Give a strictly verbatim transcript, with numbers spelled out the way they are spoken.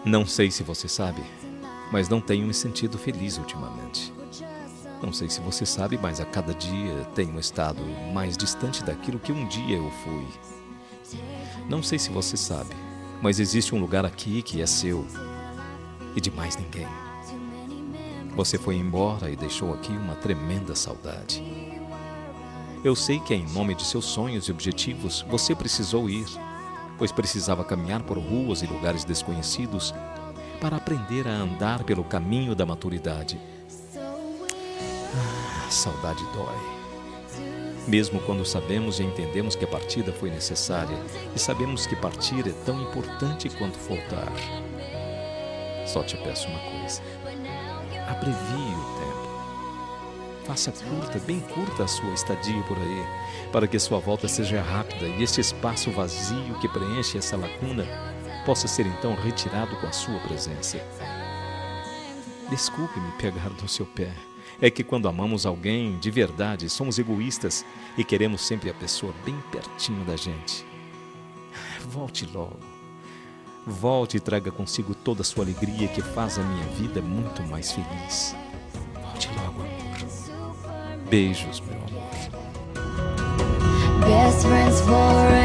Não sei se você sabe, mas não tenho me sentido feliz ultimamente. Não sei se você sabe, mas a cada dia tenho estado mais distante daquilo que um dia eu fui. Não sei se você sabe, mas existe um lugar aqui que é seu e de mais ninguém. Você foi embora e deixou aqui uma tremenda saudade. Eu sei que em nome de seus sonhos e objetivos você precisou ir, pois precisava caminhar por ruas e lugares desconhecidos para aprender a andar pelo caminho da maturidade. Ah, saudade dói. Mesmo quando sabemos e entendemos que a partida foi necessária e sabemos que partir é tão importante quanto voltar. Só te peço uma coisa: abrevie o tempo. Faça curta, bem curta a sua estadia por aí, para que sua volta seja rápida e este espaço vazio que preenche essa lacuna possa ser então retirado com a sua presença. Desculpe-me pegar no seu pé. É que quando amamos alguém de verdade, somos egoístas e queremos sempre a pessoa bem pertinho da gente. Volte logo. Volte e traga consigo toda a sua alegria que faz a minha vida muito mais feliz. Volte logo, amor. Beijos, meu amor. Best friends forever.